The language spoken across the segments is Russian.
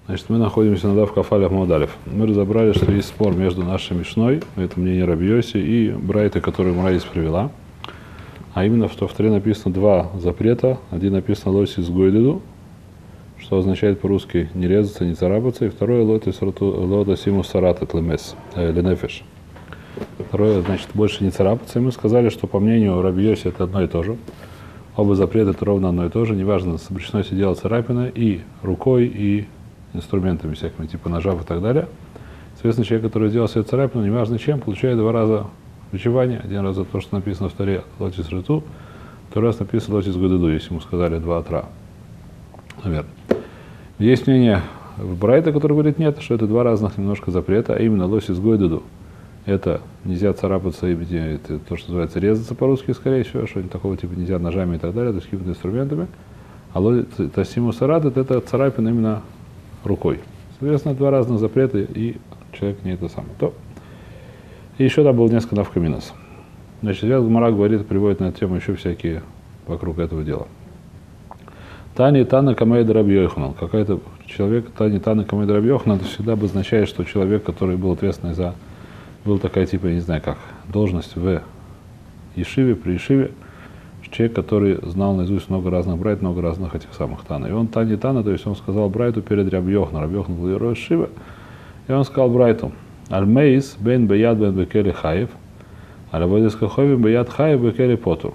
Значит, мы находимся на Дав Каф Алеф Муад Алеф. Мы разобрали, что есть спор между нашей Мишной, это мнение Раби Йоси, и Брайтой, которую Мурадис привела. А именно, что в Торе написано два запрета. Один написано «Лосис гойдеду», что означает по-русски «не резаться, не царапаться», и второе «Лотосиму саратет лемес» ленефеш. Второе, значит, больше не царапаться. И мы сказали, что по мнению Раби Йоси это одно и то же. Оба запрета это ровно одно и то же. Неважно, запрещено себе делать царапины и рукой, и инструментами всякими, типа ножа и так далее. Соответственно, человек, который сделал себе царапину, неважно чем, получает два раза бичевание. Один раз за то, что написано в Торе «Лотис риту», второй раз написано «Лотис гойдеду», если ему сказали два отра. Наверное. Есть мнение в Брайта, который говорит нет, что это два разных немножко запрета, а именно «Лотис гойдеду» это нельзя царапаться, это то, что называется резаться по-русски, скорее всего, что-нибудь такого типа нельзя ножами и так далее, то есть какими-то инструментами. А «Лотосиму саратет» это царапина именно рукой. Соответственно, два разных запрета, и человек не это самое. То. И еще там было несколько навкаминос. Значит, Гмара говорит, приводит на эту тему еще всякие вокруг этого дела. Тани Тана Камейда Раби Йоханан. Какой-то человек, Тани Тана Камейда Раби Йоханан, это всегда обозначает, что человек, который был ответственный за, был такая типа, я не знаю как, должность в Ешиве, при Ешиве, человек, который знал наизусть много разных брайт, много разных этих самых Тана. И он Тани Тана, то есть он сказал брайту перед Раби Йоханом. Раби Йохан был герой Шивы, и он сказал брайту: Аль-Мейс бен беяд бен бекели хаев, аль-Аводис каховим беяд хаев бекели потур.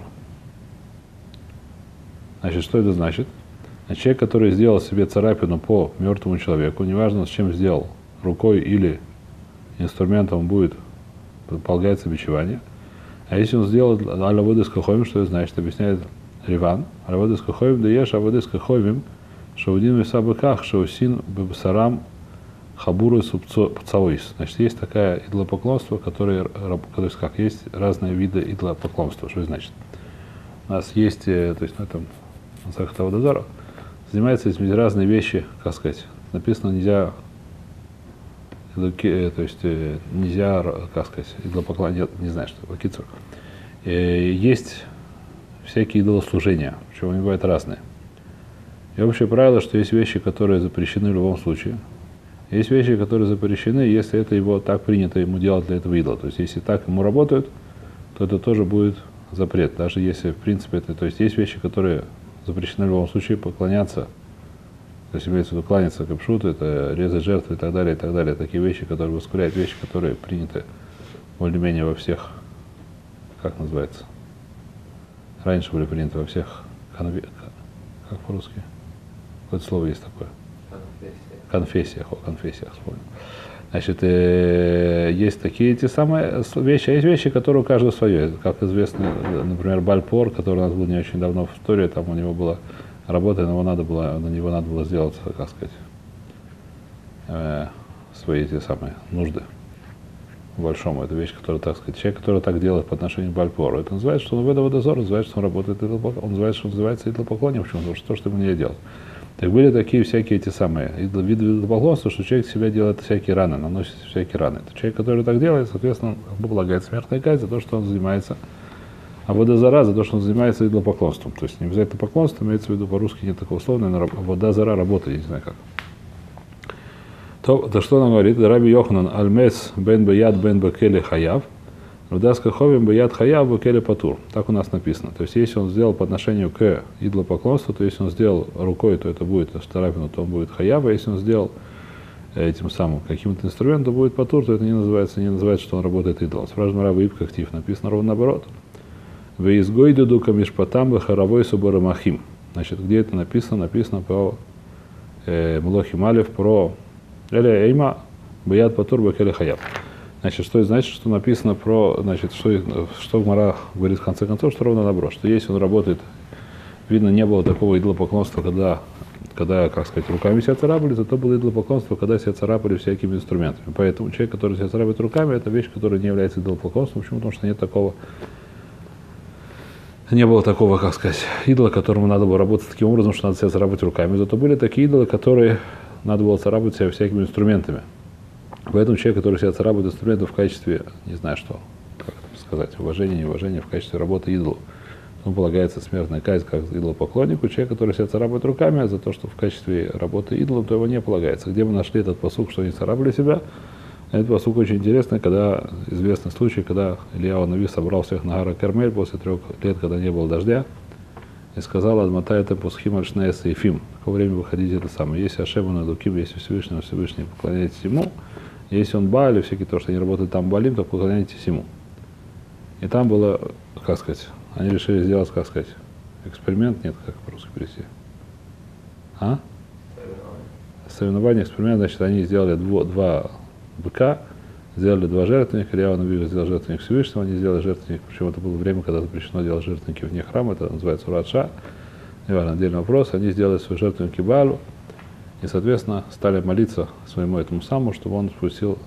Значит, что это значит? Человек, который сделал себе царапину по мертвому человеку, неважно с чем сделал, рукой или инструментом, будет полагается бичевание. А если он сделал аль-Аводис каховим, что это значит? Объясняет Риван. Аль-Аводис каховим даешь Аводис каховим шаудин висабыках шаусин бебсарам хабуры субцавойс. Значит, есть такая идолопоклонство, которое, как есть разные виды идолопоклонства. Что это значит? У нас есть, то есть, ну, там, на Сахатава Дозора, занимаются этими разные вещи, как сказать, написано нельзя, то есть, нельзя, как сказать, идолопоклонение, не знаю, что, вакицур. Есть всякие идолослужения, причем они бывают разные. И общее правило, что есть вещи, которые запрещены в любом случае. Есть вещи, которые запрещены, если это его так принято ему делать для этого идола. То есть, если так ему работают, то это тоже будет запрет. Даже если, в принципе, это... То есть, есть вещи, которые запрещены в любом случае поклоняться. То есть, имеется в виду кланяться капшуту, это резать жертвы и так далее, и так далее. Такие вещи, которые воскуряют, вещи, которые приняты более-менее во всех... Как называется? Раньше были приняты во всех... Как по-русски? Какое-то слово есть такое. Конфессиях, вспомнил. Значит, есть такие эти самые вещи, а есть вещи, которые у каждого свое. Как известно, например, Бальпор, который у нас был не очень давно в истории, там у него была работа, на него надо было сделать, как сказать, свои эти самые нужды. Большому. Это вещь, которая, так сказать, человек, который так делает по отношению к Бальпору. Это называется, что он в этом дозор, называется, что он работает, он называется, что называется идолопоклонением, почему? Потому что то, что ему нельзя делать. Так были такие всякие эти самые виды идолопоклонства, что человек себя делает всякие раны, наносит всякие раны. Это человек, который так делает, соответственно, ему полагает смертная казнь за то, что он занимается, а водозара за то, что он занимается идолопоклонством. То есть не обязательно поклонство, имеется в виду по-русски нет такого слова, но водозара работа, я не знаю как. То что он говорит? Раби Йоханан аль-Мес бен беяд бен бекели хаяв, Рудас каховим беяд хаяв бекели патур. Так у нас написано. То есть, если он сделал по отношению к идолопоклонству, то если он сделал рукой, то это будет царапина, то он будет хаяв, а если он сделал этим самым каким-то инструментом, то будет патур, то это не называется, что он работает идолом. Спрашиваем Раба Ибка актив. Написано ровно наоборот. Веизгойдуду камишпатам бахаравой субарамахим. Значит, где это написано? Написано про Млохим Алев, про Эля Эйма беяд патур бекели хаяв. Значит, что это значит, что написано про, значит, что Гмара говорит в конце концов, что ровно наоборот, что если он работает, видно, не было такого идолопоклонства, когда, как сказать, руками себя царапали, зато было идолопоклонство, когда себя царапали всякими инструментами. Поэтому человек, который себя царапает руками, это вещь, которая не является идолопоклонством. Почему? Потому что не было такого, как сказать, идола, которому надо было работать таким образом, что надо себя царапать руками. Зато были такие идолы, которые надо было царапать себя всякими инструментами. Поэтому человек, который себя царапает инструментом в качестве, не знаю что, как это сказать, уважения, неуважения, в качестве работы идолу, ему полагается смертная казнь как идолопоклоннику. Человек, который себя царапает руками за то, что в качестве работы идолом, то его не полагается. Где мы нашли этот пасук, что они царапали себя? Этот пасук очень интересный, когда известный случай, когда Илья Нави собрал всех на гора Кармель после 3 лет, когда не было дождя, и сказал: «Адматай это пусхим альшнея сейфим». В какое время выходить это самое? Если Ашему на Дуким, если Всевышнему, поклоняйтесь ему. Если он Бааль, всякие то, что они работают там Балим, то поклоняйтесь ему. И там было, как сказать, они решили сделать, как сказать, эксперимент, нет, как по-русски перевести. Соревнование, эксперимент, значит, они сделали два быка, сделали 2 жертвенника, Илья Нави сделал жертвенник Всевышнего, они сделали жертвенник, причем это было время, когда запрещено делать жертвенники вне храма, это называется Урадша, неважно, отдельный вопрос, они сделали свой жертвенник Балу, и, соответственно, стали молиться своему этому самому, чтобы он спустил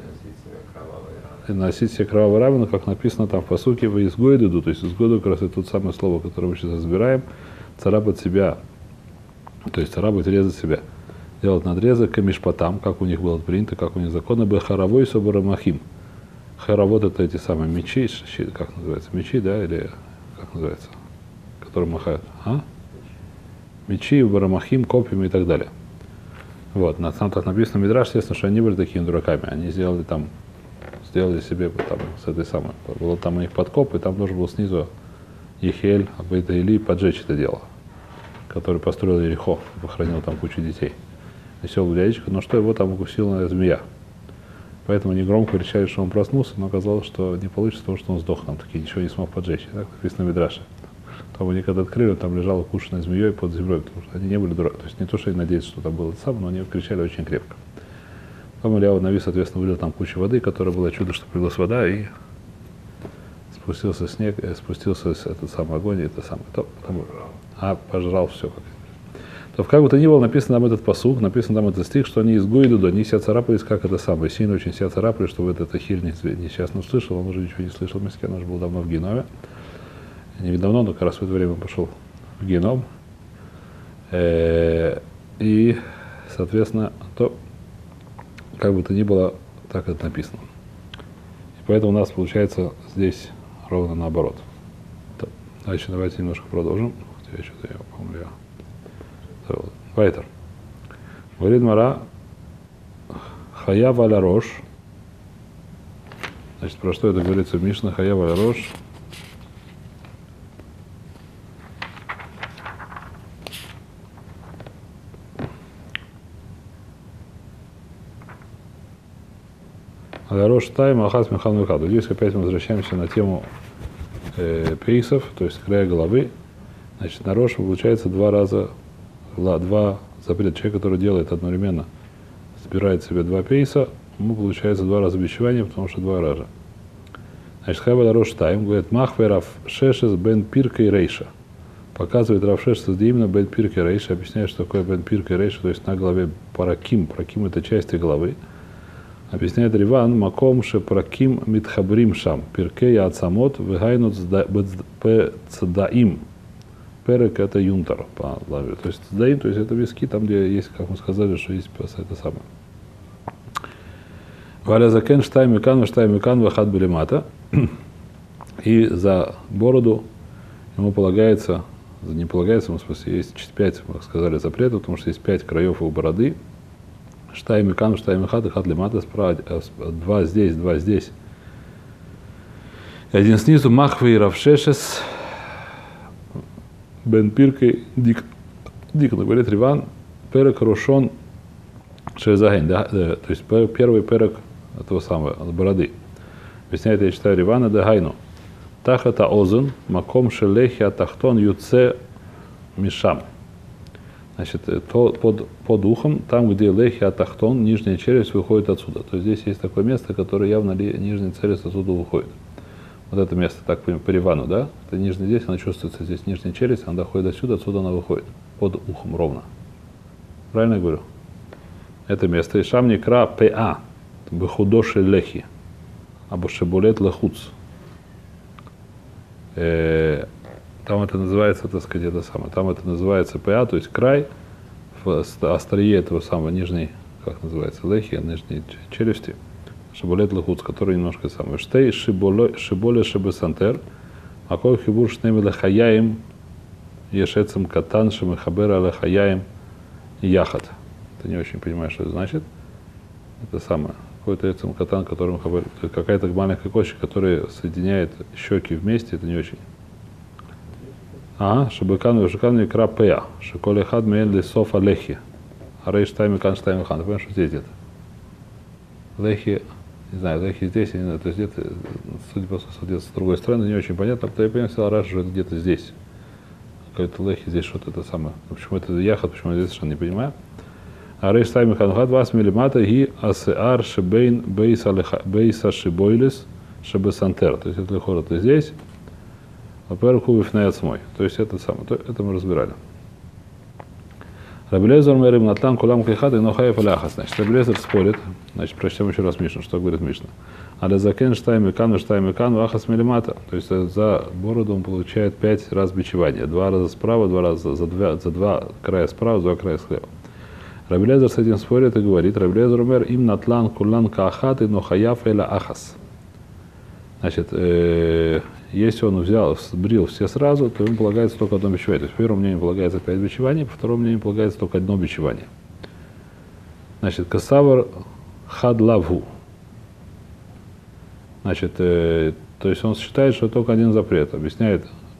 и носить себе кровавые раны, как написано там в пасуке, в изгойду, то есть изгойду как раз это тот самое слово, которое мы сейчас разбираем, царапать себя, то есть царапать, резать себя. Делать надрезы камишпатам, как у них было принято, как у них законно было, харавой собарамахим. Харавот это эти самые мечи, как называется, мечи, да, или как называется, которые махают, мечи, барамахим, копьями и так далее. Вот, там так написано в Мидраш, естественно, что они были такими дураками, они сделали себе там с этой самой, было там у них подкоп, и там должен был снизу Ехель, Абейта Или поджечь это дело, который построил Ерихо, похоронил там кучу детей. Веселый дядечка, но что его там укусила змея. Поэтому они громко кричали, что он проснулся, но оказалось, что не получится, потому что он сдох, там таки ничего не смог поджечь. Так написано в Мидраше. Там они когда открыли, там лежала укушенная змеей под землей, потому что они не были дураки. То есть не то, что они надеялись, что там было это самое, но они кричали очень крепко. Потом Илья Нави, соответственно, вылил там кучу воды, которая была чудо, что прилилась вода, и спустился снег, спустился этот самый огонь, и это самое. Пожрал все. То как бы то ни было, написано там этот пасук, написано там этот стих, что они из Гойдуда, они себя царапались, как это самое, сильно очень себя царапали, что вот этот Хиль несчастно услышал, он уже ничего не слышал в Меске, он уже был давно в Геноме. Не давно, но как раз в это время пошел в Геном. И, соответственно, то, как бы то ни было, так это написано. И поэтому у нас получается здесь ровно наоборот. Дальше давайте немножко продолжим. Хотя я что-то, по-моему, Вайтер. Говорит Мара, Хаяв аля рош. Значит, про что это говорится в Мишне? Хаяв аля рош. Аля рош тайм ахас михал михаду. Здесь опять мы возвращаемся на тему пейсов, то есть края головы. Значит, на рош получается 2 раза. 2 запрета. Человек, который делает одновременно, собирает себе 2 пейса, ему получается 2 раза бичевания, потому что 2 раза. Значит, Хайба Рош Тайм говорит, Махве Рав Шешес бен Пирка и Рейша. Показывает Рав Шешес, где именно бен Пирка и Рейша, объясняет, что такое бен Пирка и Рейша, то есть на голове параким. Параким это части головы. Объясняет Риван, Маком ше параким митхабрим шам. Пирке я ацамот вегайнут цдаим. Перек это юнтер по лаве. То есть цдаим, то есть это виски, там где есть, как мы сказали, что есть это самое. Валя закен штаймикан вахат белимата. И за бороду ему полагается, не полагается, в смысле, есть 5, мы сказали, запретов, потому что есть 5 краев у бороды. Штаймикан, штаймихат и хат лимата, справа 2 здесь, 2 здесь. И 1 снизу, махви и равшешес, бен пиркой, дик, говорит Риван, перек рошон шезагень, да, то есть первый перек этого самого, от бороды. Объясняет, я читаю Ривана, дагайну. Тахата озен, маком шелехи атахтон юце мишам. Значит, под ухом, там, где лехи атахтон, нижняя челюсть выходит отсюда. То есть здесь есть такое место, которое явно нижняя челюсть отсюда выходит. Вот это место, так по Ривану, да? Это нижняя здесь, она чувствуется здесь нижняя челюсть, она доходит отсюда она выходит. Под ухом ровно. Правильно я говорю? Это место. И шам некра ПА. Бехудоши лехи. Або шебулет лахуц. Там это называется, так сказать, это самое. Там это называется ПА, то есть край в острие этого самого нижней, как называется, лехи, нижней челюсти. Шиболет лахуц, который немножко самое. Штей шиболе шибесантер. Акой хибур шнеми лехаяим, ешецем катан шемехабера лехаяим яхат. Ты не очень понимаешь, что это значит. Это самое. Какой-то эцем катан, которым какая-то маленькая кочка, которая соединяет щеки вместе, это не очень. Шабыкану икра пея. Шиколи хад мейн софа лехи. Арей штайми кан штайми хан. Ты понимаешь, что здесь где-то? Лехи, не знаю, лехи здесь, я не знаю, то есть где-то, судя по где-то с другой стороны, не очень понятно. Я понимаю, что это где-то здесь. Какой-то лехи здесь что-то это самое. Почему это яхат, почему я здесь совершенно не понимаю. Арей штайми хан хад вас милимата ги асеар шебейн бейса шибойлис шебесантер. То есть это лехор, это здесь. Во-первых, хубив на мой. То есть это самое. Это мы разбирали. Рабелезер мэрим натлан кулам клихат и нохаев аляхас. Значит, Рабелезер спорит. Значит, прочтем еще раз Мишну. Что говорит Мишна? Алязакен штайм икан вахас милимата. То есть за бороду он получает 5 раз бичевания. 2 раза справа, 2 раза за 2 края справа, 2 края слева. Рабелезер с этим спорит и говорит: Рабелезер мэр им натлан кулан кахат и нохаяв эля ахас. Значит, если он сбрил все сразу, то ему полагается только одно бичевание. То есть, по первому мнению полагается 5 бичеваний, по второму мнению полагается только одно бичевание. Значит, касавар хадлаву. Значит, то есть он считает, что только один запрет. Объясняет,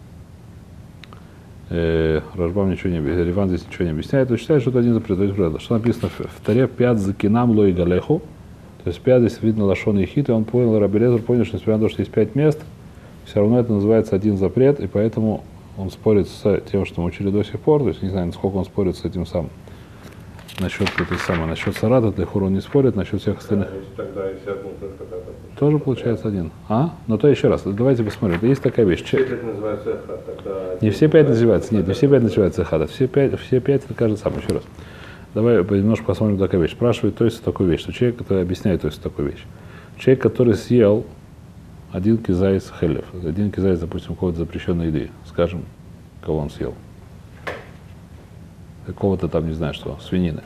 Рашбам ничего не объясняет, Риван здесь ничего не объясняет, он считает, что это один запрет. То есть, что написано в Таре: «Пят закинам лой галеху». То есть 5 здесь видно лашон и хит, и он понял, Рабелезер понял, что несмотря на то, что есть 5 мест, все равно это называется один запрет, и поэтому он спорит с тем, что мы учили до сих пор, то есть не знаю, насколько он спорит с этим самым. Насчет насчет Сарата, Лехур он не спорит, насчет всех остальных. Тогда если одну только тоже получается один. Но то еще раз, давайте посмотрим. Есть такая вещь. Все 5 называются эхад, тогда... Не все 5 называются, нет, не все 5 называются эхада. Все 5 это кажется самое. Еще раз. Давай немножко посмотрим такую вещь. Спрашивает, то есть такую вещь, что человек, который объясняет, то есть такую вещь. Человек, который съел один кизайс хелев, один кизайс, допустим, какой-то запрещенной еды, скажем, кого он съел? Какого-то там, не знаю что, свинины.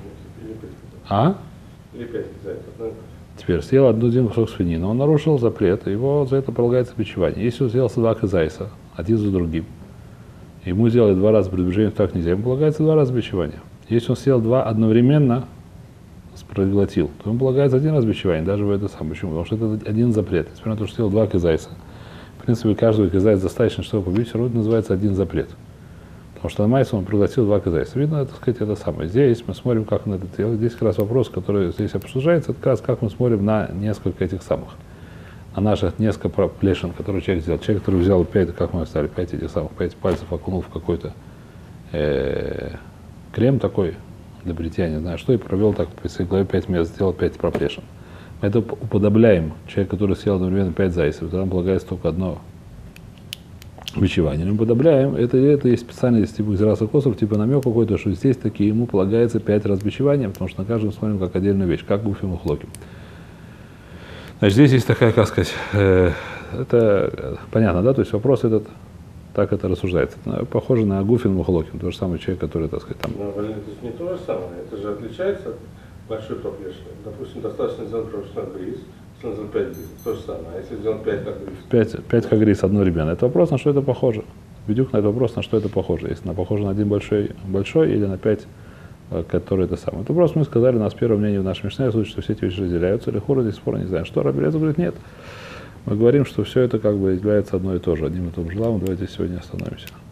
Или 5 кизайсов. Теперь съел один кусок свинины, он нарушил запрет, его за это полагается бичевание. Если он съел 2 кизайса, один за другим, ему сделали 2 раза предупреждение, так нельзя, ему полагается 2 раза бичевание. Если он съел 2 одновременно, проглотил, то ему полагается 1 раз бичевание, даже в это самое. Почему? Потому что это один запрет. Несмотря на то, что съел 2 кизайса. В принципе, каждого кизайса достаточно, чтобы побить, все равно называется один запрет. Потому что на майсе он проглотил 2 кизайса. Видно, так сказать, это самое. Здесь мы смотрим, как он это делает. Здесь как раз вопрос, который здесь обсуждается, это как раз как мы смотрим на несколько этих самых, на наших несколько плешин, которые человек сделал. Человек, который взял 5, как мы стали, 5 этих самых, 5 пальцев окунул в какой-то крем такой для бритья, не знаю что, и провел так по своей голове 5 мест, сделал 5 проплешин. Мы это уподобляем человек, который съел одновременно 5 зайцев, тогда нам полагается только одно бичевание. Мы уподобляем, это есть специальный типа израса косов, типа намек какой-то, что здесь таки ему полагается 5 раз бичевания, потому что на каждом смотрим как отдельную вещь, как гуфим и хлоким. Значит, здесь есть такая, как сказать, это понятно, да, то есть вопрос этот, так это рассуждается. Похоже на Гуфин Мухолокин, тот же самый человек, который, так сказать, там... Но это же не то же самое, это же отличается от большой проплешины. Допустим, достаточно сделать проплешной бриз, если сделать 5 бриз, то же самое. А если сделать 5 как бриз? 5 как бриз одновременно. Это вопрос, на что это похоже. Бедюк на этот вопрос, на что это похоже. Если на похоже на один большой или на 5, который это самое. Это вопрос мы сказали, у нас первое мнение в нашем Мишне, что все эти вещи разделяются. Или Хура здесь спора не знаю. Что Рабелезер говорит, нет. Мы говорим, что все это как бы является одно и то же, одним и том же ламом. Давайте сегодня остановимся.